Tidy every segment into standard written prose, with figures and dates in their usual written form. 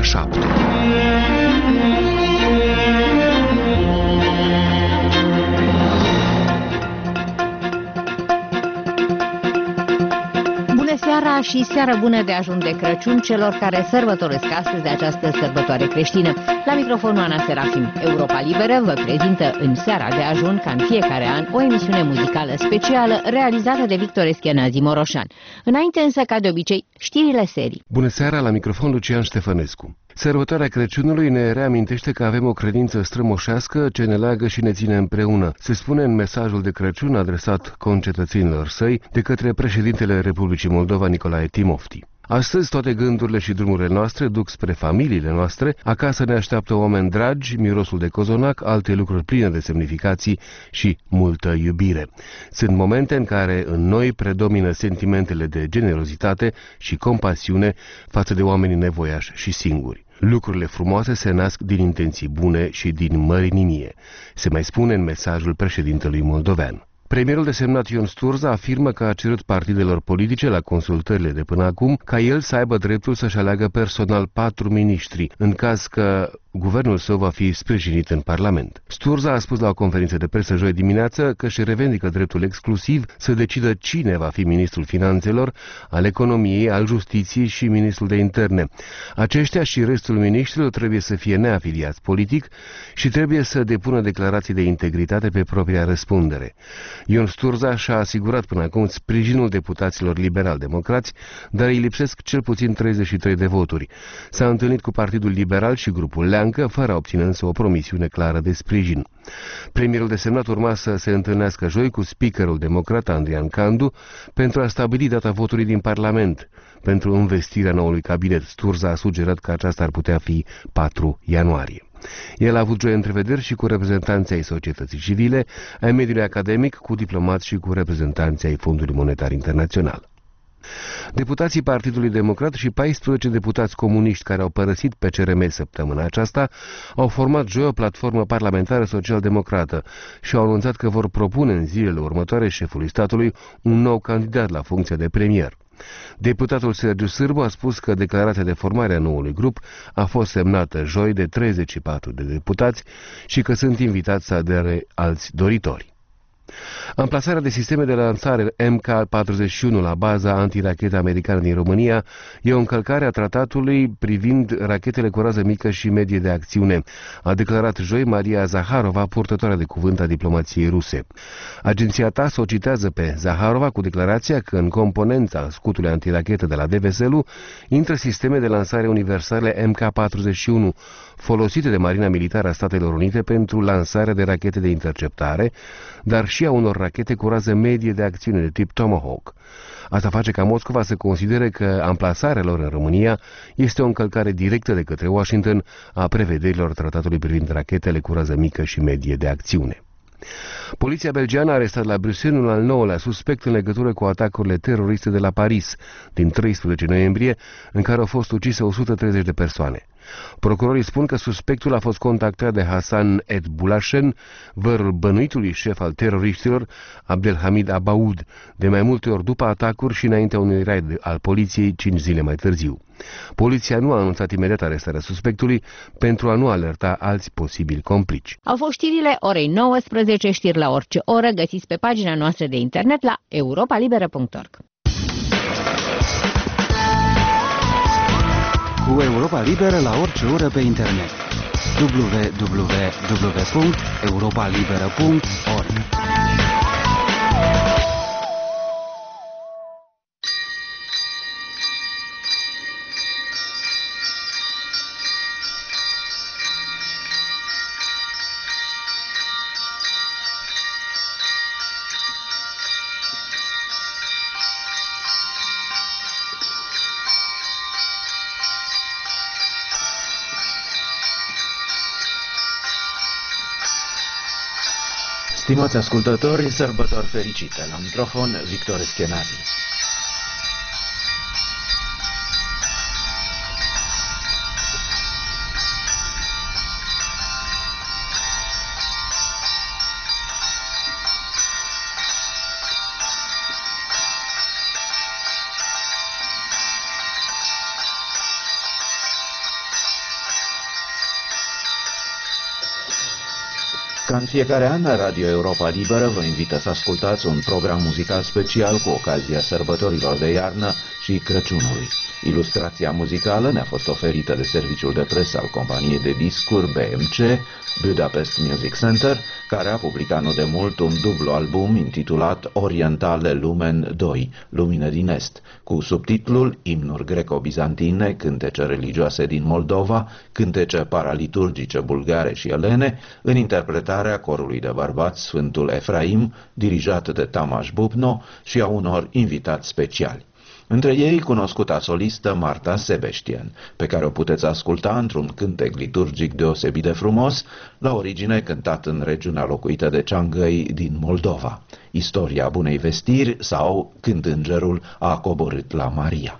ora 7. Bună seara și seară bună de ajun de Crăciun celor care sărbătoresc astăzi această sărbătoare creștină. La microfonul Ana Serafim, Europa Liberă vă prezintă în seara de ajun, ca în fiecare an, o emisiune muzicală specială realizată de Victor Eschenazi Moroșan. Înainte însă, ca de obicei, știrile serii. Bună seara, la microfon Lucian Ștefănescu. Sărbătoarea Crăciunului ne reamintește că avem o credință strămoșească ce ne leagă și ne ține împreună. Se spune în mesajul de Crăciun adresat concetățenilor săi de către președintele Republicii Moldova, Nicolae Timofti. Astăzi toate gândurile și drumurile noastre duc spre familiile noastre, acasă ne așteaptă oameni dragi, mirosul de cozonac, alte lucruri pline de semnificații și multă iubire. Sunt momente în care în noi predomină sentimentele de generozitate și compasiune față de oamenii nevoiași și singuri. Lucrurile frumoase se nasc din intenții bune și din mărinimie, se mai spune în mesajul președintelui moldovean. Premierul desemnat Ion Sturza afirmă că a cerut partidelor politice la consultările de până acum ca el să aibă dreptul să-și aleagă personal 4 miniștri, în caz că guvernul său va fi sprijinit în Parlament. Sturza a spus la o conferință de presă joi dimineață că își revendică dreptul exclusiv să decidă cine va fi ministrul finanțelor, al economiei, al justiției și ministrul de interne. Aceștia și restul miniștrilor trebuie să fie neafiliați politic și trebuie să depună declarații de integritate pe propria răspundere. Ion Sturza și-a asigurat până acum sprijinul deputaților liberal-democrați, dar îi lipsesc cel puțin 33 de voturi. S-a întâlnit cu Partidul Liberal și grupul Leancă, fără a obține însă o promisiune clară de sprijin. Premierul desemnat urma să se întâlnească joi cu speakerul democrat Andrian Candu pentru a stabili data votului din Parlament. Pentru învestirea noului cabinet, Sturza a sugerat că aceasta ar putea fi 4 ianuarie. El a avut joi întrevederi și cu reprezentanții ai societății civile, ai mediului academic, cu diplomați și cu reprezentanții ai Fondului Monetar Internațional. Deputații Partidului Democrat și 14 deputați comuniști care au părăsit PCRM săptămâna aceasta au format joi o platformă parlamentară social-democrată și au anunțat că vor propune în zilele următoare șefului statului un nou candidat la funcția de premier. Deputatul Sergiu Sârbu a spus că declarația de formare a noului grup a fost semnată joi de 34 de deputați și că sunt invitați să adere alți doritori. Amplasarea de sisteme de lansare MK-41 la baza antirachetă americană din România e o încălcare a tratatului privind rachetele cu rază mică și medie de acțiune, a declarat joi Maria Zaharova, purtătoarea de cuvânt a diplomației ruse. Agenția TASS o citează pe Zaharova cu declarația că în componența scutului antirachetă de la DVSL intră sisteme de lansare universale MK-41, folosite de Marina Militară a Statelor Unite pentru lansarea de rachete de interceptare, dar și a unor rachete cu rază medie de acțiune de tip Tomahawk. Asta face ca Moscova să considere că amplasarea lor în România este o încălcare directă de către Washington a prevederilor tratatului privind rachetele cu rază mică și medie de acțiune. Poliția belgiană a arestat la Bruxelles un al 9-lea suspect în legătură cu atacurile teroriste de la Paris din 13 noiembrie, în care au fost ucise 130 de persoane. Procurorii spun că suspectul a fost contactat de Hassan Et Boulashen, vărul bănuitului șef al teroriștilor, Abdelhamid Abaoud, de mai multe ori după atacuri și înaintea unui raid al poliției 5 zile mai târziu. Poliția nu a anunțat imediat arestarea suspectului pentru a nu alerta alți posibili complici. Au fost știrile orei 19, știri la orice oră, găsiți pe pagina noastră de internet la europalibera.org. Cu Europa Liberă la orice oră pe internet. www.europalibera.org. Stimați ascultători, sărbători fericite! La microfon, Victor Eschenazi. Ca în fiecare an, Radio Europa Liberă vă invită să ascultați un program muzical special cu ocazia sărbătorilor de iarnă și Crăciunului. Ilustrația muzicală ne-a fost oferită de serviciul de presă al companiei de discuri BMC, Budapest Music Center, care a publicat nu de mult un dublu album intitulat Orientale Lumen 2, Lumină din Est, cu subtitlul Imnuri greco-bizantine, cântece religioase din Moldova, cântece paraliturgice bulgare și elene, în interpretarea corului de bărbați Sfântul Efraim, dirijat de Tamas Bubno, și a unor invitați speciali. Între ei, cunoscuta solistă Marta Sebeștien, pe care o puteți asculta într-un cântec liturgic deosebit de frumos, la origine cântat în regiunea locuită de Ceangăi din Moldova, Istoria Bunei Vestiri sau Când Îngerul a coborât la Maria.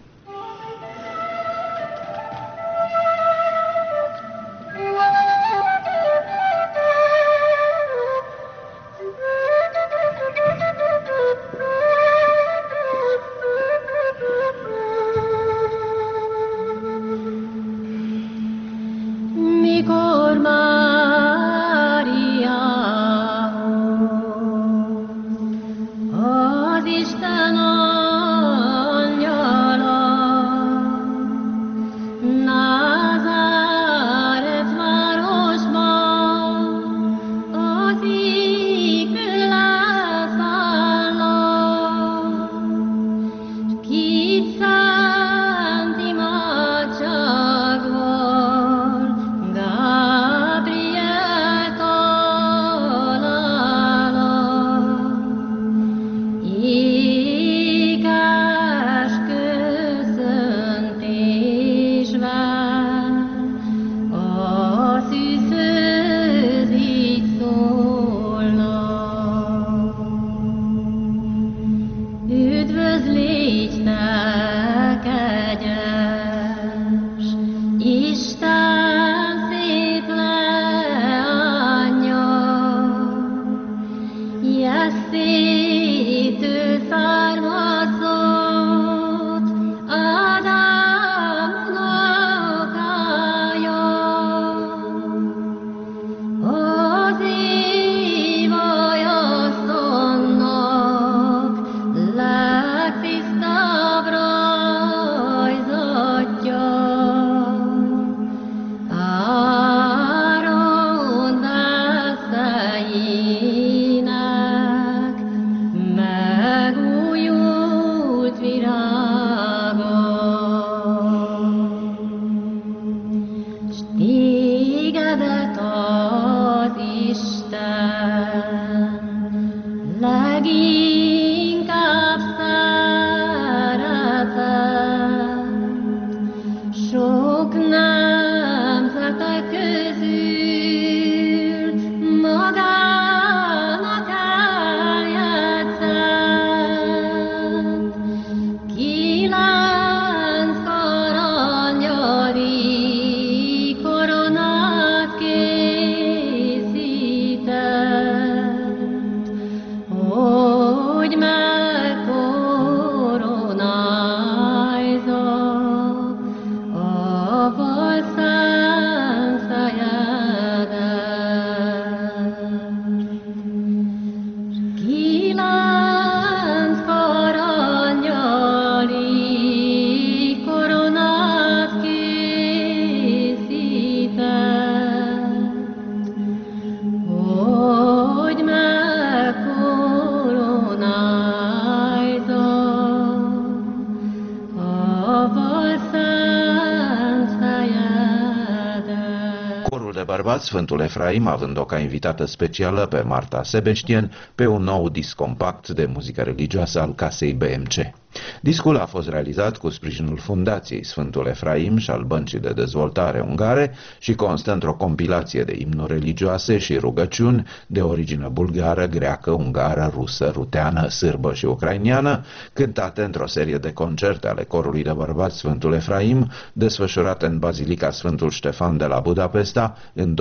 Sfântul Efraim, având-o ca invitată specială pe Marta Sebeștien, pe un nou disc compact de muzică religioasă al casei BMC. Discul a fost realizat cu sprijinul Fundației Sfântul Efraim și al Băncii de Dezvoltare Ungare și constă într-o compilație de imnuri religioase și rugăciuni de origine bulgară, greacă, ungară, rusă, ruteană, sârbă și ucrainiană, cântate într-o serie de concerte ale corului de bărbați Sfântul Efraim, desfășurate în Bazilica Sfântul Ștefan de la Budapesta în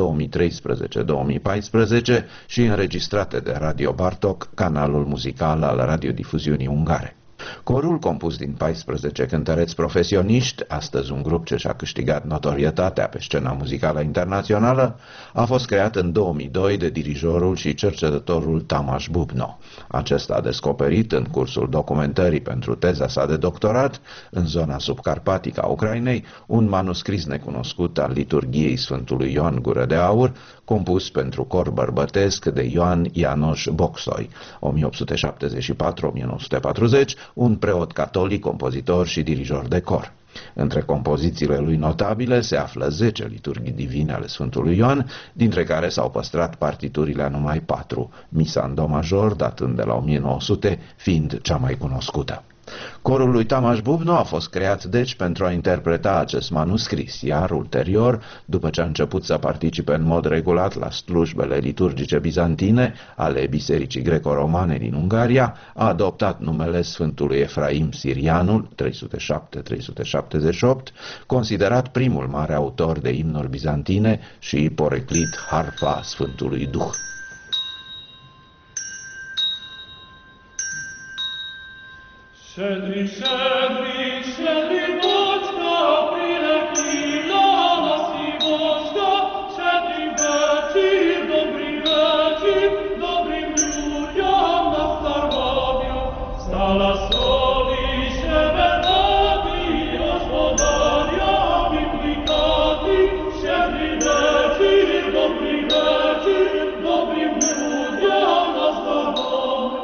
2013-2014 și înregistrate de Radio Bartok, canalul muzical al radiodifuziunii ungare. Corul, compus din 14 cântăreți profesioniști, astăzi un grup ce și-a câștigat notorietatea pe scena muzicală internațională, a fost creat în 2002 de dirijorul și cercetătorul Tamas Bubno. Acesta a descoperit, în cursul documentării pentru teza sa de doctorat, în zona subcarpatică a Ucrainei, un manuscris necunoscut al liturghiei Sfântului Ioan Gură de Aur, compus pentru cor bărbătesc de Ioan Ianoș Bocsoi, 1874-1940, un preot catolic, compozitor și dirijor de cor. Între compozițiile lui notabile se află 10 liturghii divine ale Sfântului Ioan, dintre care s-au păstrat partiturile a numai 4, misa în do major, datând de la 1900, fiind cea mai cunoscută. Corul lui Tamas Bubno a fost creat deci pentru a interpreta acest manuscris, iar ulterior, după ce a început să participe în mod regulat la slujbele liturgice bizantine ale Bisericii Greco-Romane din Ungaria, a adoptat numele Sfântului Efraim Sirianul, 307-378, considerat primul mare autor de imnuri bizantine și poreclit harfa Sfântului Duh. Щедрий, щедрий, щедрий Бочка, прилетіла на сівочка, щедрий вечір, добрий добрим людям на здоров'я. Стала собі щебетати, господарями кликати, щедрий вечір, добрим людям на здоров'я.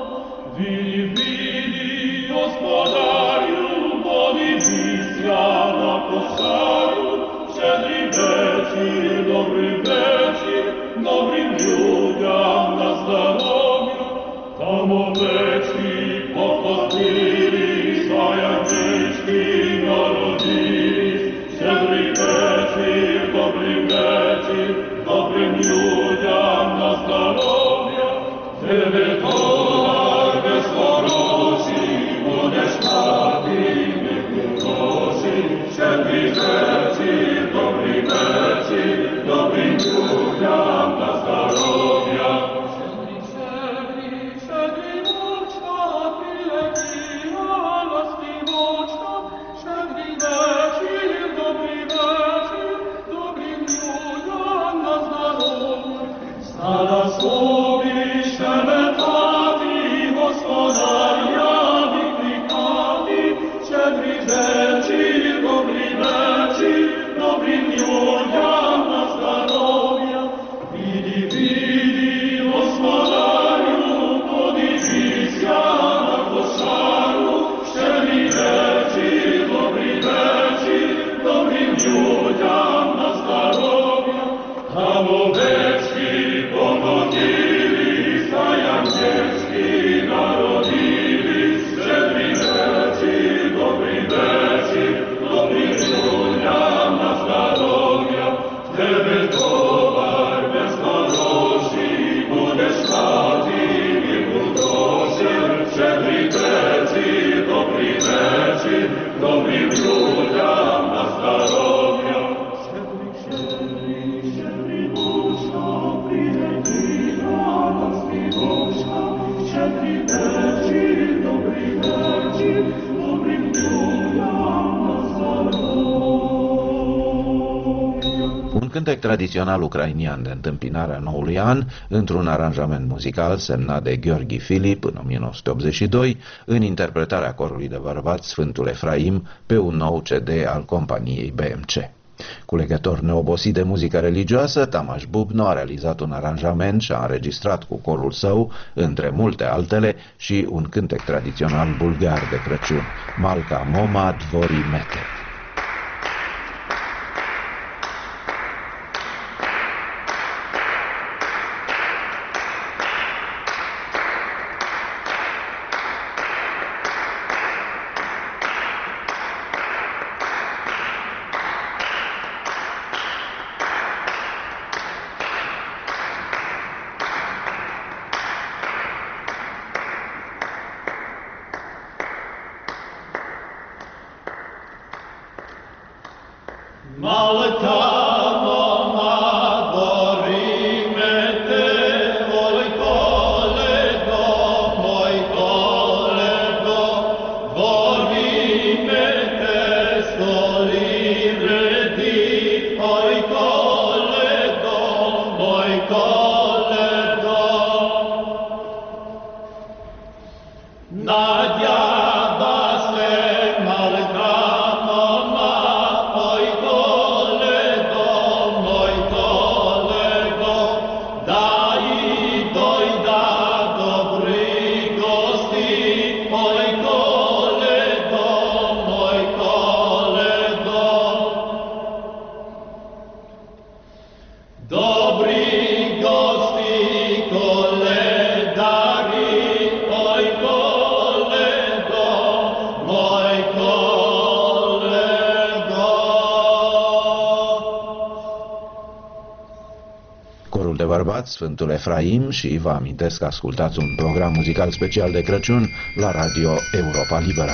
Господарю, подивися на косарю, щедрий вечір, добрим людям на здоров'я. Там овечки походились, а ягнички народились. Щедрий вечір, добрим людям на здоров'я. Тебе товар безхороший, будеш мати гроші. Щедрий вечір, добрим людям на здоров'я. Щедрий Бочка, прилетіла на співочка. Щедрий вечір, добрим людям на здоров'я. Стала собі щебетати, господаря викликати. Щедрий вечір, добрим людям на здоров'я. Віді, господарю, подивися на кошару. Щедрий вечір, добрим людям на здоров'я. Там овечки помолились, а ягнячки народились. Щедрий вечір, добрим людям на здоров'я. Тебе товар безхороший, будеш мати гроші. Щедрий вечір, добрим людям на здоров'я. Щедрий Бочка, прилетіла на співочка. Щедрий вечір, добрим людям на здоров'я. Un cântec tradițional ucrainian de întâmpinare a noului an, într-un aranjament muzical semnat de Gheorghi Filip în 1982, în interpretarea corului de bărbați Sfântul Efraim pe un nou CD al companiei BMC. Culegător neobosit de muzică religioasă, Tamas Bubno a realizat un aranjament și a înregistrat cu corul său, între multe altele, și un cântec tradițional bulgar de Crăciun, Malka Moma Dvori Mete. Malka Moma Dvori Mete, oj koledo, bărbați, Sfântul Efraim, și vă amintesc că ascultați un program muzical special de Crăciun la Radio Europa Liberă.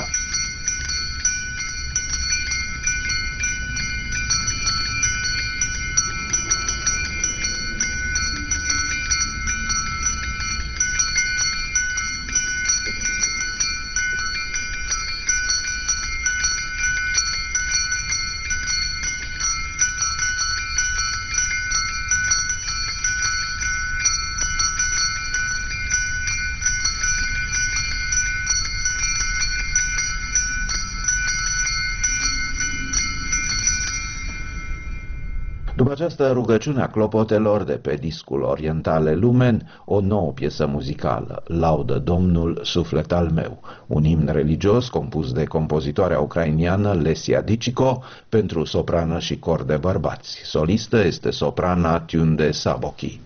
După această rugăciune a clopotelor de pe discul Orientale Lumen, o nouă piesă muzicală, Laudă Domnul, suflet al meu, un imn religios compus de compozitoarea ucrainiană Lesia Dicico pentru soprană și cor de bărbați. Solistă este soprana Tunde Saboki.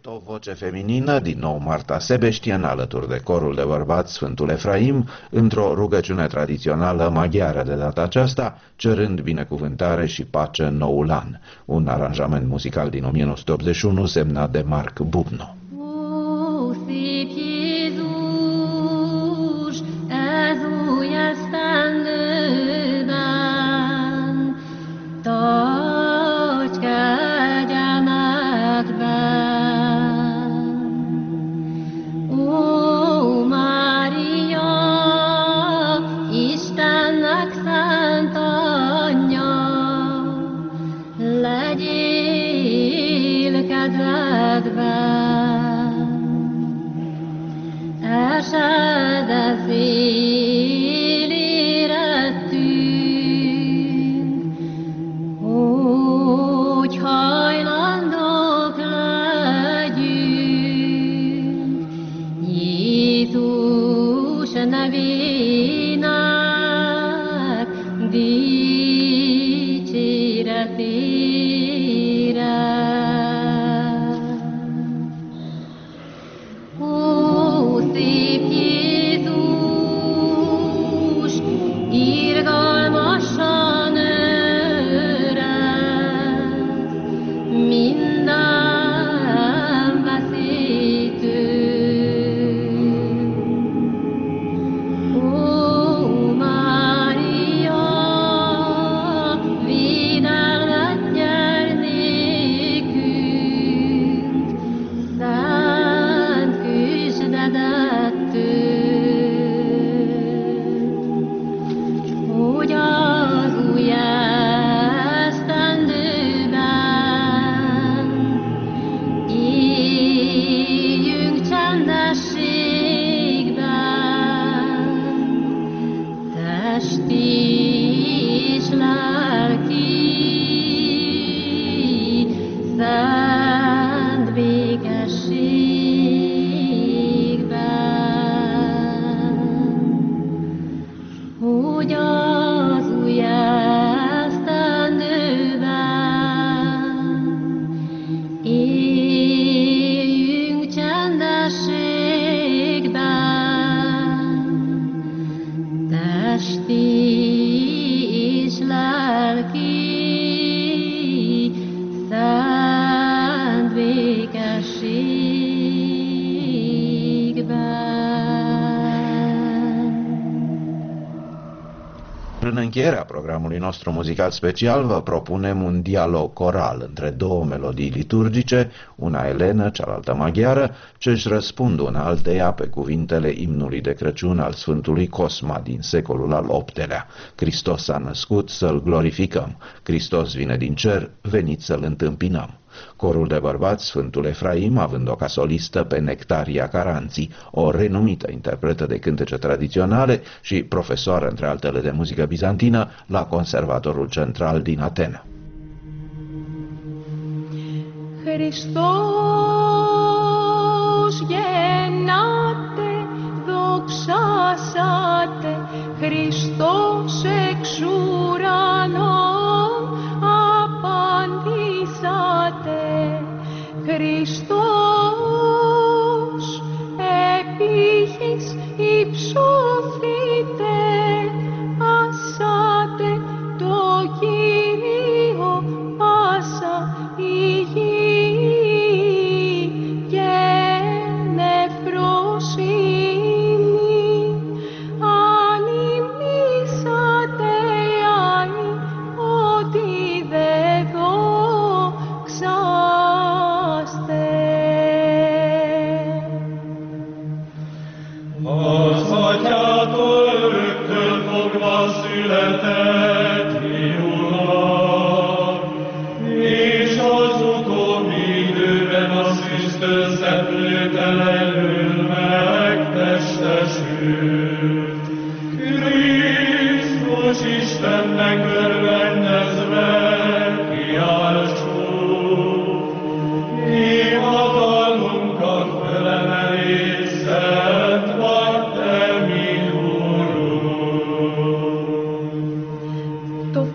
o voce feminină, din nou Marta Sebeștien, alături de corul de bărbați Sfântul Efraim, într-o rugăciune tradițională maghiară de data aceasta, cerând binecuvântare și pace în noul an. Un aranjament muzical din 1981 semnat de Marc Bubno. În încheierea programului nostru muzical special vă propunem un dialog coral între două melodii liturgice, una elenă, cealaltă maghiară, ce își răspund una alteia pe cuvintele imnului de Crăciun al Sfântului Cosma din secolul al VIII-lea. Hristos s-a născut, să-L glorificăm. Hristos vine din cer, veniți să-L întâmpinăm. Corul de bărbați Sfântul Efraim, având-o ca solistă pe Nectaria Caranții, o renumită interpretă de cântece tradiționale și profesoară, între altele, de muzică bizantină la Conservatorul Central din Atena. Χριστός γεννάται, δοξάσατε, Χριστός εξ ουρανών απαντήσατε, Χριστός επί γης υψωθείτε, ασάτε το Κύριο πάσα η γη και νεφροσύνη ανημνήσατε άλλοι ότι δεν δοξάστε. Az atyától öröktől fogva született Fiúnak, és az utóbbi időben az Kriszt összeplőtelenül megtestesült. Krisztus Istennek örvendezve kiáltsuk, hivatalunkat fölemelés, szent vagy te, mi Urunk. Το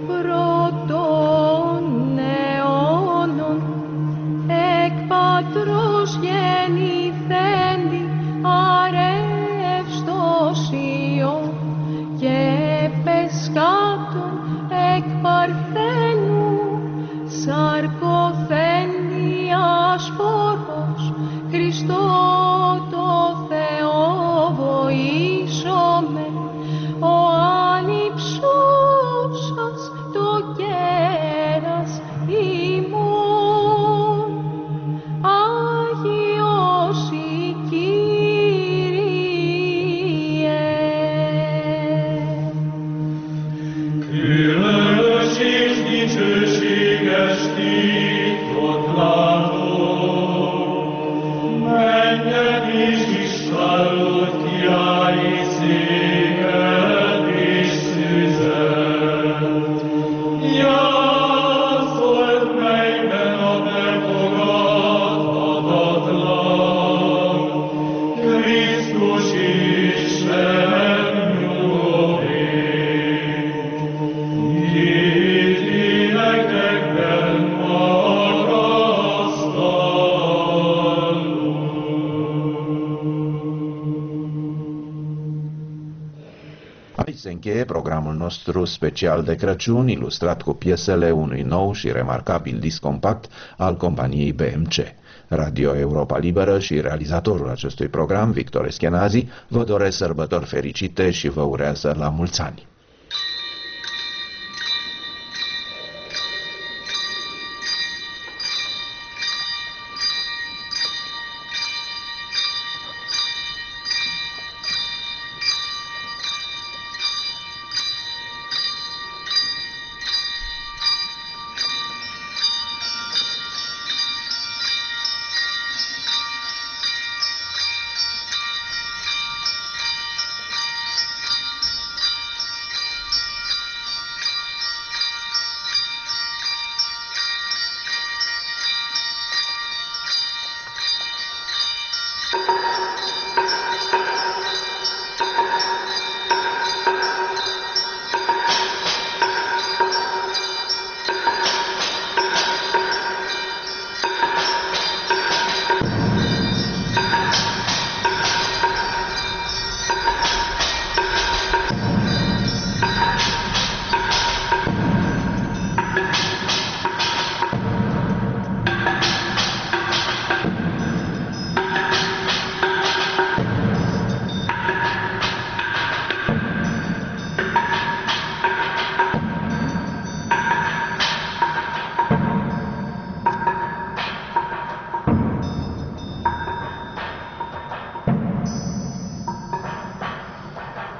πρώτον αιώνων εκ Πατρός σαρκωθένει ασπορός, Χριστό το Θεό βοήσομαι, ο άνυψος σας το κέρας ημών, Άγιος η Κύριε. Aici se încheie programul nostru special de Crăciun, ilustrat cu piesele unui nou și remarcabil disc compact al companiei BMC. Radio Europa Liberă și realizatorul acestui program, Victor Eschenazi, vă doresc sărbători fericite și vă urează la mulți ani.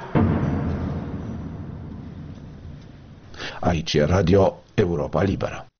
Aici e Radio Europa Liberă.